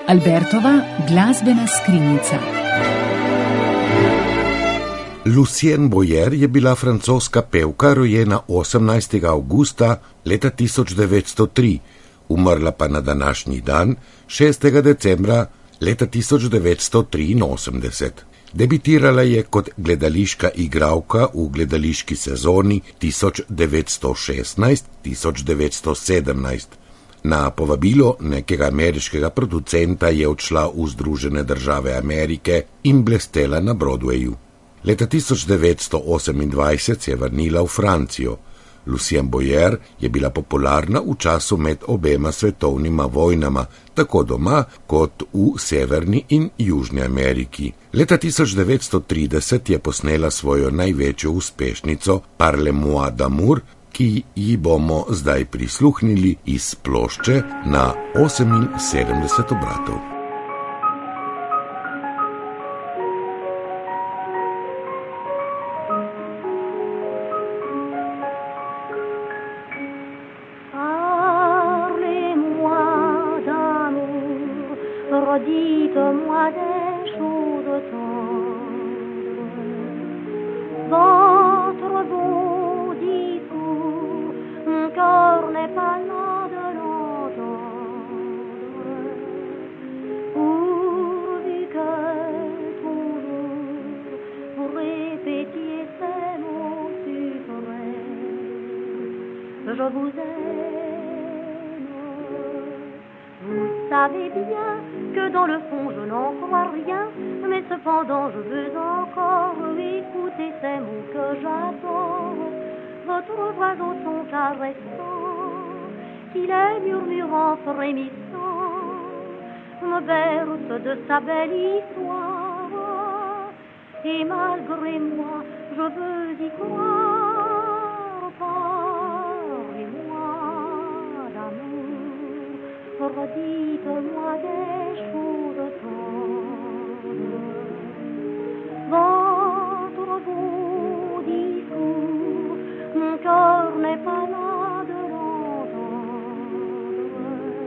Albertova glasbena skrinjica. Lucienne Boyer je bila francoska pevka, rojena 18. avgusta leta 1903, umrla pa na današnji dan, 6. decembra leta 1983. Debitirala je kot gledališka igralka v gledališki sezoni 1916-1917. Na povabilo nekega ameriškega producenta je odšla v Združene države Amerike in blestela na Broadwayu. Leta 1928 se je vrnila v Francijo. Lucienne Boyer je bila popularna v času med obema svetovnima vojnama, tako doma kot v Severni in Južni Ameriki. Leta 1930 je posnela svojo največjo uspešnico Parle-moi d'amour, ki ji bomo zdaj prisluhnili iz plošče na 78 obratov. Dites-moi des choses tendres, votre beau discours, mon cœur n'est pas là de l'entendre, pourvu que toujours vous répétiez ces mots suprêmes, je vous aime, vous savez bien que dans le fond je n'en crois rien, mais cependant je veux encore écouter ces mots que j'adore. Votre voix au ton caressant, qui les murmurant frémissant, me berce de sa belle histoire, et malgré moi je veux y croire. Parlez-moi d'amour, redites-moi des choses tendres, votre beau discours, mon cœur n'est pas là de l'entendre,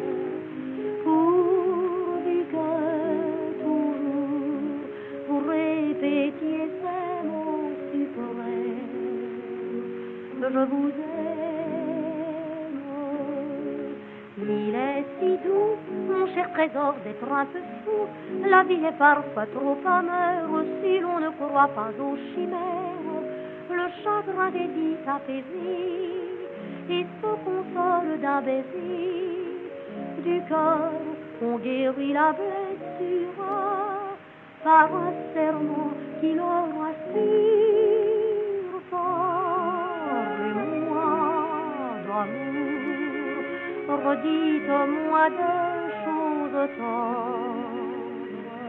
pourvu que toujours vous répétiez ces mots suprêmes, je vous aime. Il est si doux, mon cher trésor, d'être un peu fou. La vie est parfois trop amère si l'on ne croit pas aux chimères. Le chagrin des vies s'apaisit et se console d'un baiser. Du cœur, on guérit la blessure par un serment qui le rassure. Parlez-moi d'amour, redites-moi des choses tendres,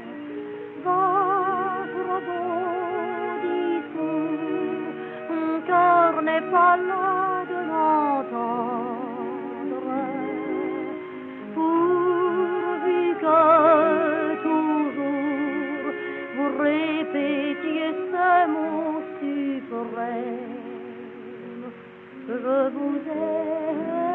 votre beau discours, mon cœur n'est pas là de l'entendre, pourvu que toujours vous répétiez ces mots suprêmes, je vous aime.